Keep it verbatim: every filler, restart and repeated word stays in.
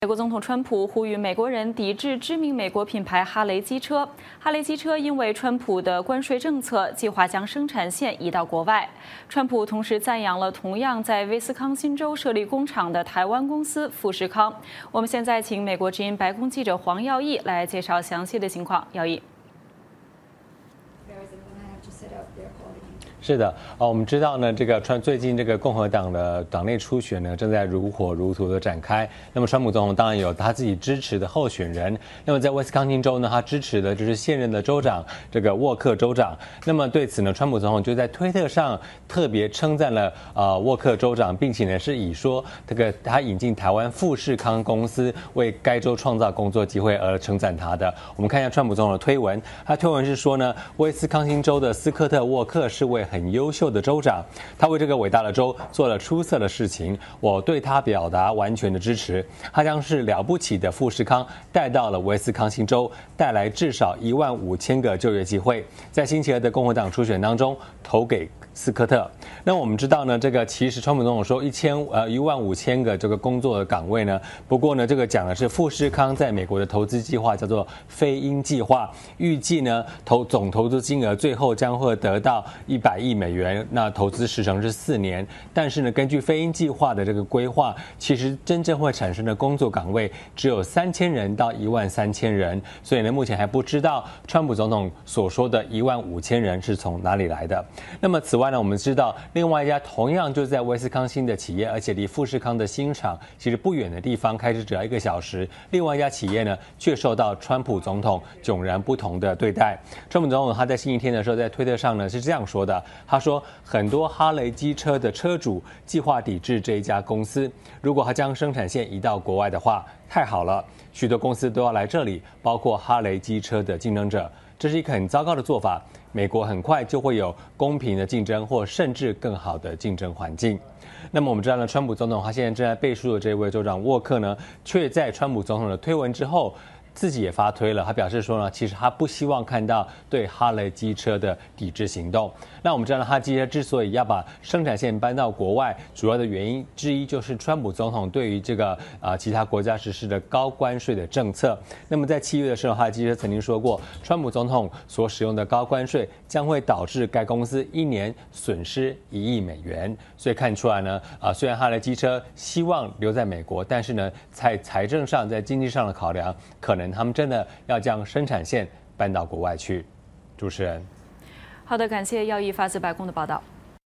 美国总统川普呼吁美国人抵制知名美国品牌哈雷机车。哈雷机车因为川普的关税政策，计划将生产线移到国外。川普同时赞扬了同样在威斯康星州设立工厂的台湾公司富士康。我们现在请美国之音白宫记者黄耀义来介绍详细的情况。耀义。 是的，啊，我们知道呢，这个川最近这个共和党的党内初选呢，正在如火如荼的展开。那么，川普总统当然有他自己支持的候选人。那么，在威斯康星州呢，他支持的就是现任的州长这个沃克州长。那么，对此呢，川普总统就在推特上特别称赞了啊、呃、沃克州长，并且呢是以说这个他引进台湾富士康公司为该州创造工作机会而称赞他的。我们看一下川普总统的推文，他推文是说呢，威斯康星州的斯科特沃克是位很优秀的州长，他为这个伟大的州做了出色的事情，我对他表达完全的支持。他将是了不起的富士康带到了威斯康星州，带来至少一万五千个就业机会。在星期二的共和党初选当中，投给斯科特。那我们知道呢，这个其实川普总统说一千呃一万五千个这个工作的岗位呢，不过呢，这个讲的是富士康在美国的投资计划，叫做飞鹰计划，预计呢投总投资金额最后将会得到一百亿美元，那投资时程是四年。但是呢，根据飞鹰计划的这个规划，其实真正会产生的工作岗位只有三千人到一万三千人，所以呢，目前还不知道川普总统所说的一万五千人是从哪里来的。那么此外呢，我们知道另外一家同样就在威斯康星的企业，而且离富士康的新厂其实不远的地方，开车只要一个小时。另外一家企业呢，却受到川普总统迥然不同的对待。川普总统他在星期天的时候在推特上呢是这样说的，他说很多哈雷机车的车主计划抵制这一家公司，如果他将生产线移到国外的话，太好了，许多公司都要来这里，包括哈雷机车的竞争者。这是一个很糟糕的做法。美国很快就会有公平的竞争，或甚至更好的竞争环境。那么我们知道呢，川普总统他现在正在背书的这位州长沃克呢，却在川普总统的推文之后，自己也发推了。他表示说呢，其实他不希望看到对哈雷机车的抵制行动。那我们知道，哈雷机车之所以要把生产线搬到国外，主要的原因之一就是川普总统对于这个啊、呃、其他国家实施的高关税的政策。那么在七月的时候，哈雷机车曾经说过，川普总统所使用的高关税将会导致该公司一年损失一亿美元。所以看出来呢，啊、呃、虽然哈雷机车希望留在美国，但是呢，在财政上、在经济上的考量，可能他们真的要将生产线搬到国外去。主持人。 好的，感谢耀义发自白宫的报道。